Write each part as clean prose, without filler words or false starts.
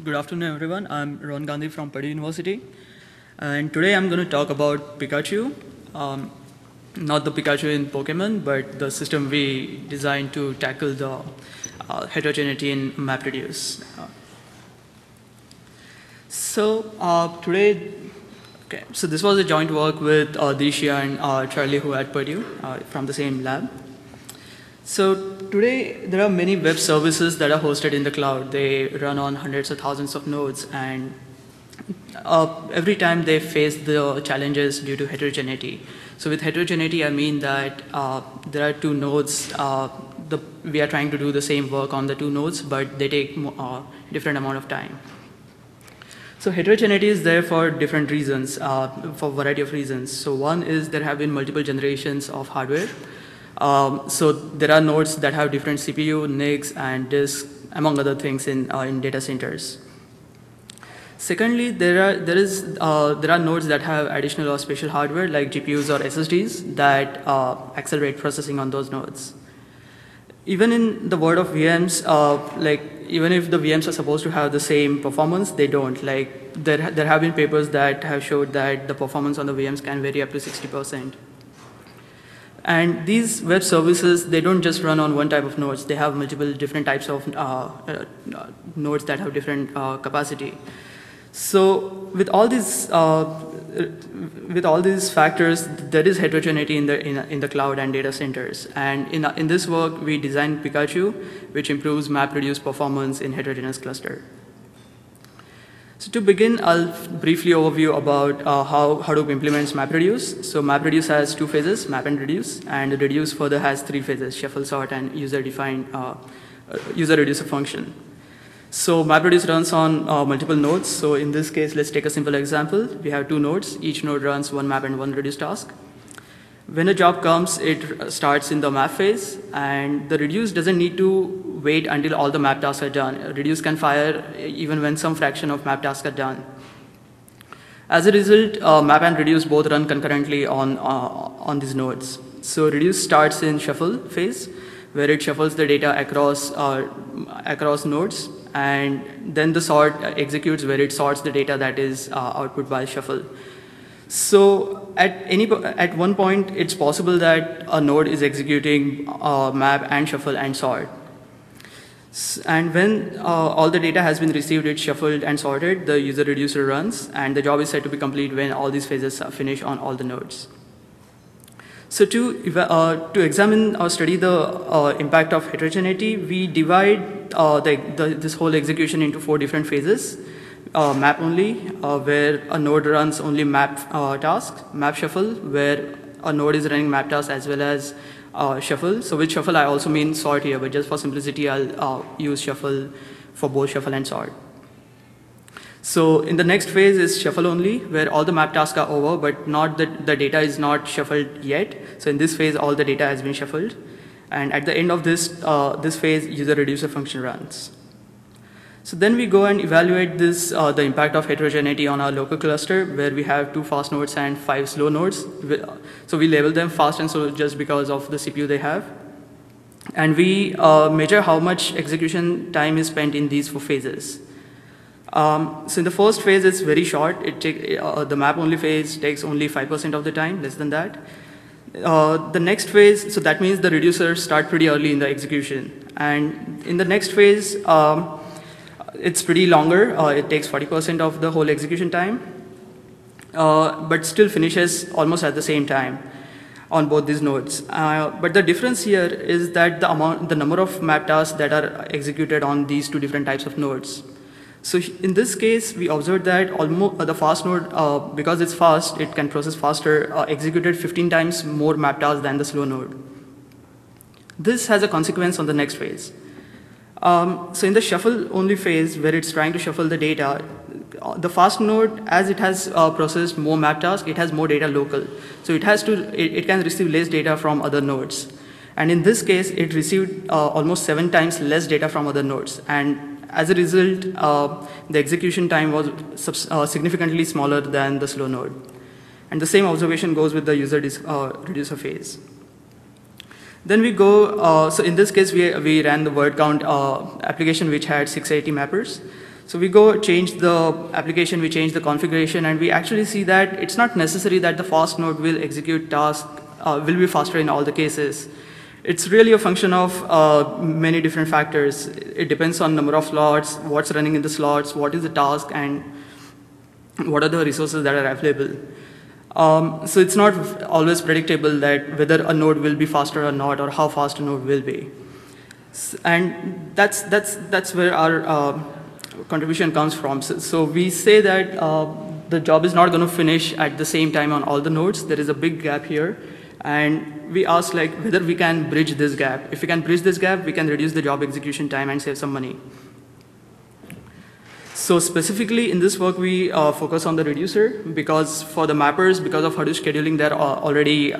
Good afternoon, everyone. I'm Ron Gandhi from Purdue University, and today I'm going to talk about Pikachu. Not the Pikachu in Pokemon, but the system we designed to tackle the heterogeneity in MapReduce. Today, so this was a joint work with Disha and Charlie Hu at Purdue from the same lab. So today, there are many web services that are hosted in the cloud. They run on hundreds of thousands of nodes, and every time they face the challenges due to heterogeneity. So with heterogeneity, I mean that there are two nodes. We are trying to do the same work on the two nodes, but they take different amount of time. So heterogeneity is there for different reasons, for a variety of reasons. So one is there have been multiple generations of hardware. So there are nodes that have different CPU, NICs, and disks, among other things in data centers. Secondly, there are nodes that have additional or special hardware like GPUs or SSDs that accelerate processing on those nodes. Even in the world of VMs, even if the VMs are supposed to have the same performance, they don't. Like there have been papers that have showed that the performance on the VMs can vary up to 60%. And these web services, they don't just run on one type of nodes. They have multiple different types of nodes that have different capacity. So with all these factors, there is heterogeneity in the cloud and data centers. And in this work, we designed Pikachu, which improves MapReduce performance in heterogeneous cluster. So to begin, I'll briefly overview about how Hadoop implements MapReduce. So MapReduce has two phases, map and reduce, and reduce further has three phases, shuffle, sort, and user-defined user-reducer function. So MapReduce runs on multiple nodes. So in this case, let's take a simple example. We have two nodes. Each node runs one map and one reduce task. When a job comes, it starts in the map phase, and the reduce doesn't need to wait until all the map tasks are done. Reduce can fire even when some fraction of map tasks are done. As a result, map and reduce both run concurrently on these nodes. So reduce starts in shuffle phase, where it shuffles the data across nodes, and then the sort executes, where it sorts the data that is output by shuffle. So at one point, it's possible that a node is executing map and shuffle and sort. And when all the data has been received, it's shuffled and sorted, the user reducer runs, and the job is said to be complete when all these phases are finished on all the nodes. So to examine or study the impact of heterogeneity, we divide this whole execution into four different phases. Map only, where a node runs only map tasks. Map shuffle, where a node is running map tasks as well as shuffle. So with shuffle, I also mean sort here, but just for simplicity, I'll use shuffle for both shuffle and sort. So in the next phase is shuffle only, where all the map tasks are over, but not the data is not shuffled yet. So in this phase, all the data has been shuffled. And at the end of this phase, user reducer function runs. So then we go and evaluate the impact of heterogeneity on our local cluster, where we have 2 fast nodes and 5 slow nodes. So we label them fast and slow just because of the CPU they have. And we measure how much execution time is spent in these 4 phases. So in the first phase, it's very short. The map only phase takes only 5% of the time, less than that. The next phase, so that means the reducers start pretty early in the execution. And in the next phase, it's pretty longer. It takes 40% of the whole execution time, but still finishes almost at the same time on both these nodes. But the difference here is that the number of map tasks that are executed on these 2 different types of nodes. So in this case, we observed that almost the fast node, because it's fast, it can process faster, executed 15 times more map tasks than the slow node. This has a consequence on the next phase. So in the shuffle only phase, where it's trying to shuffle the data, the fast node, as it has processed more map tasks, it has more data local. So it can receive less data from other nodes. And in this case, it received almost 7 times less data from other nodes. And as a result, the execution time was significantly smaller than the slow node. And the same observation goes with the user reducer phase. Then we go, so in this case, we ran the word count application which had 680 mappers. So we go change the application, we change the configuration, and we actually see that it's not necessary that the fast node will execute task, will be faster in all the cases. It's really a function of many different factors. It depends on number of slots, what's running in the slots, what is the task, and what are the resources that are available. So it's not always predictable that whether a node will be faster or not, or how fast a node will be. And that's where our contribution comes from. So we say that the job is not going to finish at the same time on all the nodes. There is a big gap here. And we ask like whether we can bridge this gap. If we can bridge this gap, we can reduce the job execution time and save some money. So specifically in this work, we focus on the reducer because for the mappers, because of Hadoop scheduling, they're already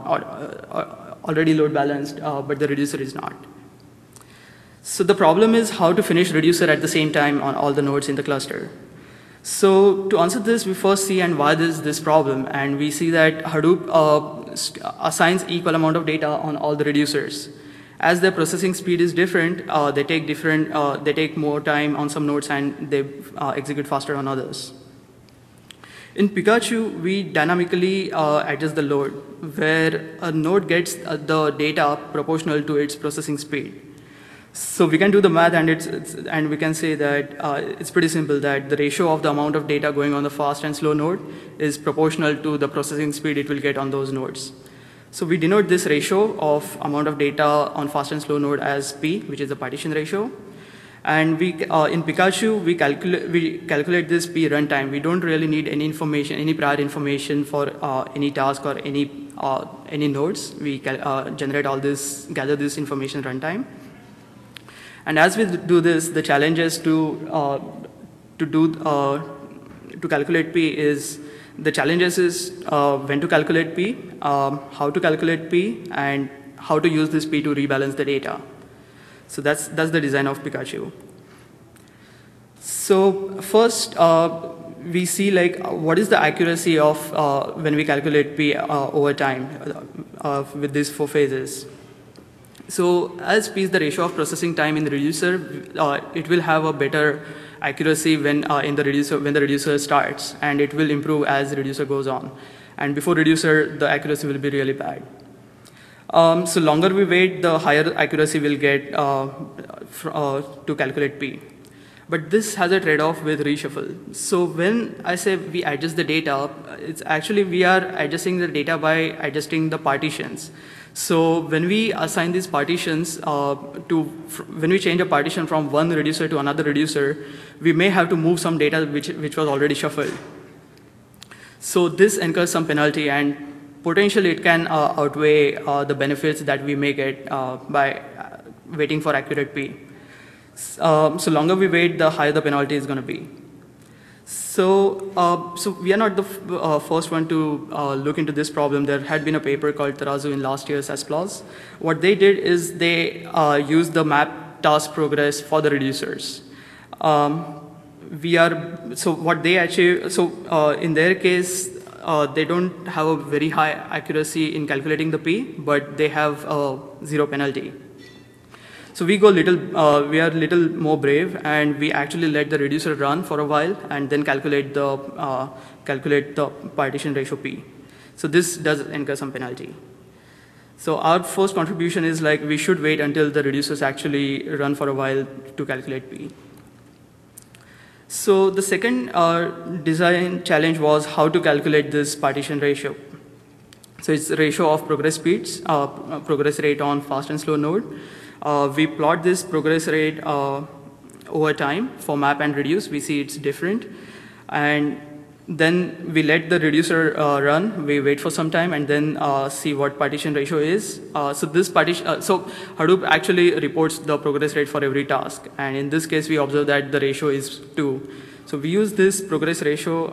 load balanced, but the reducer is not. So the problem is how to finish reducer at the same time on all the nodes in the cluster. So to answer this, we first see and why there's this problem, and we see that Hadoop assigns equal amount of data on all the reducers. As their processing speed is different, they take more time on some nodes and they execute faster on others. In Pikachu, we dynamically adjust the load, where a node gets the data proportional to its processing speed. So we can do the math, and we can say that it's pretty simple, that the ratio of the amount of data going on the fast and slow node is proportional to the processing speed it will get on those nodes. So we denote this ratio of amount of data on fast and slow node as P, which is the partition ratio. And we, in Pikachu, we calculate this P runtime. We don't really need any information, any prior information for any task or any nodes. We generate all this, gather this information runtime. And as we do this, the challenge is to calculate P is, the challenges is when to calculate P, how to calculate P, and how to use this P to rebalance the data. So that's the design of Pikachu. So first, we see like what is the accuracy of when we calculate P over time with these 4 phases. So as P is the ratio of processing time in the reducer, it will have a better accuracy when the reducer starts, and it will improve as the reducer goes on. And before reducer, the accuracy will be really bad. So longer we wait, the higher accuracy we'll get to calculate P. But this has a trade-off with reshuffle. So when I say we adjust the data, it's actually we are adjusting the data by adjusting the partitions. So when we assign these partitions when we change a partition from one reducer to another reducer, we may have to move some data which was already shuffled. So this incurs some penalty, and potentially it can outweigh the benefits that we may get by waiting for accurate P. So longer we wait, the higher the penalty is going to be. So we are not the first one to look into this problem. There had been a paper called Tarazu in last year's SPLOS. What they did is they used the map task progress for the reducers. In their case, they don't have a very high accuracy in calculating the P, but they have 0 penalty. So we are a little more brave, and we actually let the reducer run for a while and then calculate the partition ratio P. So this does incur some penalty. So our first contribution is like we should wait until the reducers actually run for a while to calculate P. So the second design challenge was how to calculate this partition ratio. So it's the ratio of progress speeds, progress rate on fast and slow node. We plot this progress rate over time for map and reduce. We see it's different. And then we let the reducer run. We wait for some time and then see what partition ratio is. So Hadoop actually reports the progress rate for every task. And in this case, we observe that the ratio is 2. So we use this progress ratio,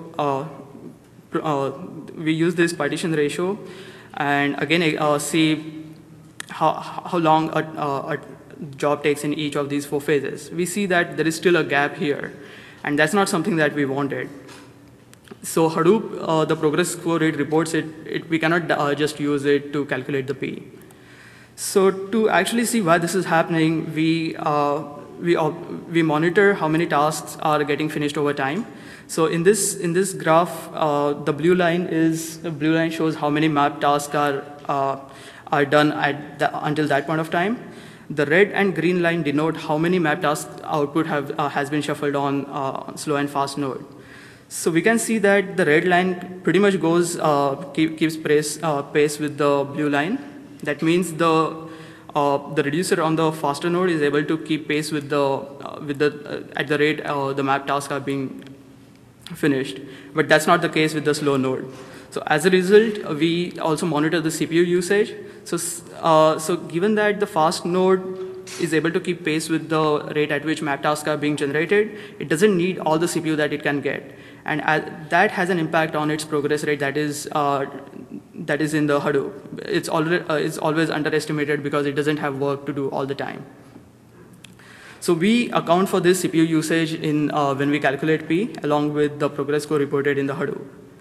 we use this partition ratio, and again see how long a job takes in each of these 4 phases. We see that there is still a gap here, and that's not something that we wanted. So Hadoop, the progress score rate reports it. We cannot just use it to calculate the P. So to actually see why this is happening, we we monitor how many tasks are getting finished over time. So in this graph, the blue line shows how many map tasks are done until that point of time. The red and green line denote how many map task output has been shuffled on slow and fast node. So we can see that the red line pretty much keeps pace with the blue line. That means the reducer on the faster node is able to keep pace at the rate the map tasks are being finished. But that's not the case with the slow node. So as a result, we also monitor the CPU usage. So given that the fast node is able to keep pace with the rate at which map tasks are being generated, it doesn't need all the CPU that it can get. And that has an impact on its progress rate that is in the Hadoop. It's always underestimated because it doesn't have work to do all the time. So we account for this CPU usage when we calculate P along with the progress score reported in the Hadoop.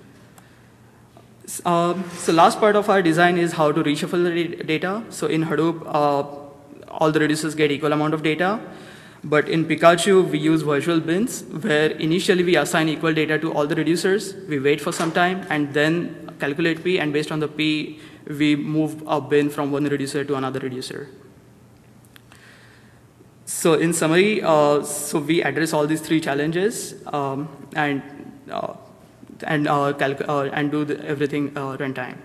So last part of our design is how to reshuffle the data. So in Hadoop, all the reducers get equal amount of data. But in Pikachu, we use virtual bins, where initially we assign equal data to all the reducers. We wait for some time, and then calculate P, and based on the P, we move a bin from one reducer to another reducer. So in summary, so we address all these three challenges and do everything runtime.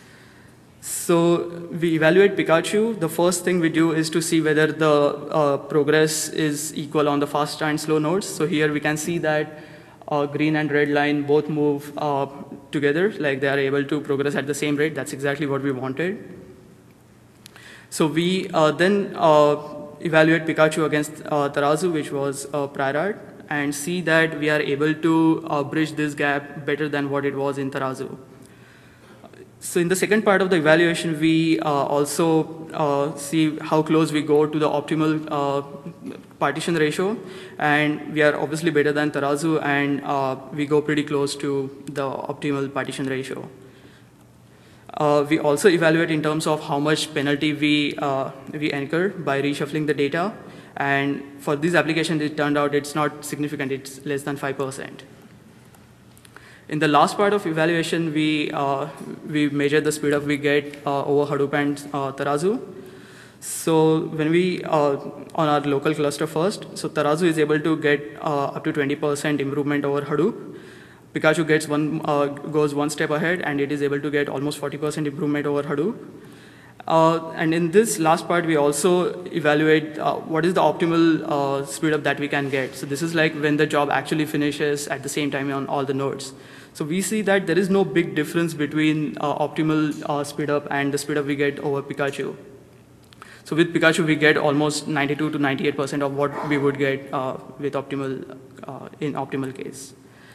So we evaluate Pikachu. The first thing we do is to see whether the progress is equal on the fast and slow nodes. So here we can see that green and red line both move together, like they are able to progress at the same rate. That's exactly what we wanted. So we then evaluate Pikachu against Tarazu, which was prior art, and see that we are able to bridge this gap better than what it was in Tarazu. So in the second part of the evaluation, we also see how close we go to the optimal partition ratio. And we are obviously better than Tarazu, and we go pretty close to the optimal partition ratio. We also evaluate in terms of how much penalty we incur by reshuffling the data. And for this application, it turned out it's not significant. It's less than 5%. In the last part of evaluation, we measure the speed up we get over Hadoop and Tarazu. So when we, on our local cluster first, so Tarazu is able to get up to 20% improvement over Hadoop. Pikachu goes one step ahead, and it is able to get almost 40% improvement over Hadoop. And in this last part, we also evaluate what is the optimal speed up that we can get. So this is like when the job actually finishes at the same time on all the nodes. So we see that there is no big difference between optimal speed up and the speed up we get over Pikachu. So with Pikachu, we get almost 92 to 98% of what we would get with in optimal case.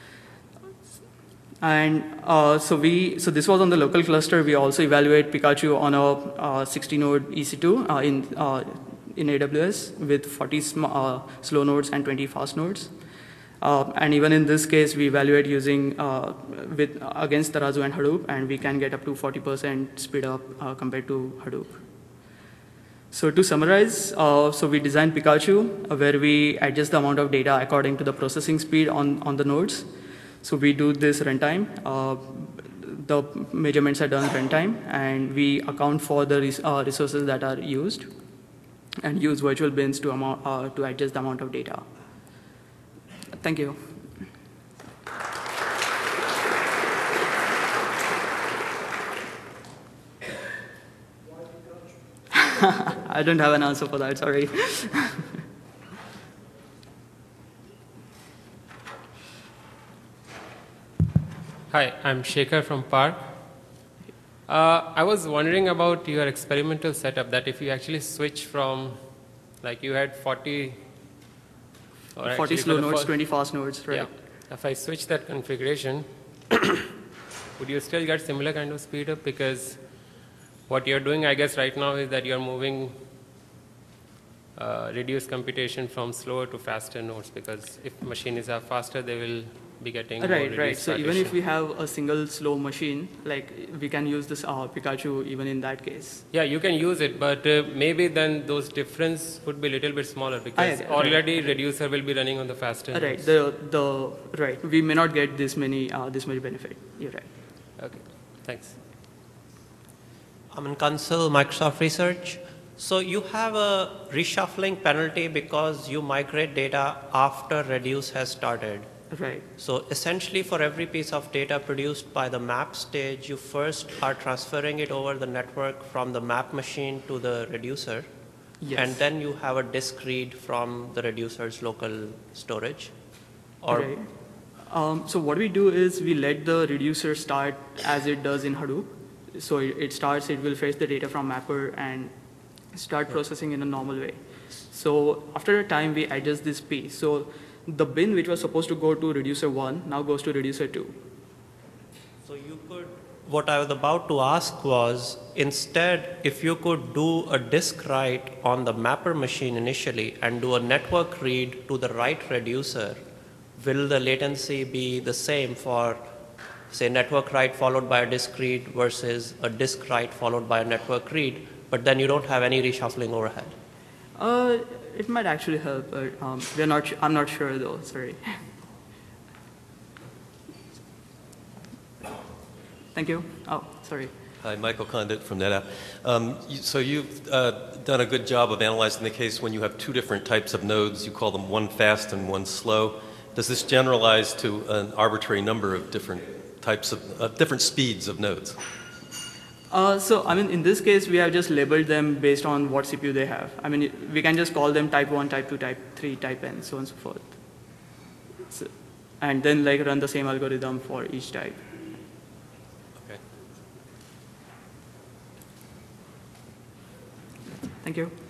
And so this was on the local cluster. We also evaluate Pikachu on a 60-node EC2 in AWS with 40 slow nodes and 20 fast nodes. And even in this case, we evaluate using against Tarazu and Hadoop, and we can get up to 40% speed up compared to Hadoop. So to summarize, so we designed Pikachu where we adjust the amount of data according to the processing speed on the nodes. So we do this runtime. The measurements are done runtime, and we account for the resources that are used, and use virtual bins to adjust the amount of data. Thank you. I don't have an answer for that, sorry. Hi, I'm Shekhar from Park. I was wondering about your experimental setup, that if you actually switch from, like you had 40 slow nodes, 20 fast nodes, right? Yeah. If I switch that configuration, would you still get similar kind of speed up? Because what you're doing, I guess, right now is that you're moving reduced computation from slower to faster nodes, because if machines are faster, they will be getting more Right. reduced So even partition. if we have a single slow machine, like we can use this Pikachu even in that case. Yeah, you can use it, but maybe then those difference would be a little bit smaller because agree. already reducer will be running on the faster Right. nodes. Right. We may not get this many benefit. You're right. Okay, thanks. Aman Kansal, Microsoft Research. So you have a reshuffling penalty because you migrate data after reduce has started. Right. So essentially for every piece of data produced by the map stage, you first are transferring it over the network from the map machine to the reducer. Yes. And then you have a disk read from the reducer's local storage. Or Right. So what we do is we let the reducer start as it does in Hadoop. So it starts, it will fetch the data from mapper and start processing in a normal way. So after a time, we adjust this piece. So the bin which was supposed to go to reducer 1 now goes to reducer 2. So you could, what I was about to ask was, instead, if you could do a disk write on the mapper machine initially and do a network read to the right reducer, will the latency be the same for, say, network write followed by a disk read versus a disk write followed by a network read, but then you don't have any reshuffling overhead? It might actually help, but I'm not sure though, sorry. Thank you. Oh, sorry. Hi, Michael Condit from NetApp. So you've done a good job of analyzing the case when you have two different types of nodes. You call them one fast and one slow. Does this generalize to an arbitrary number of different types of different speeds of nodes? So, I mean, in this case, we have just labeled them based on what CPU they have. I mean, we can just call them type 1, type 2, type 3, type n, so on and so forth. So, and then like run the same algorithm for each type. Okay. Thank you.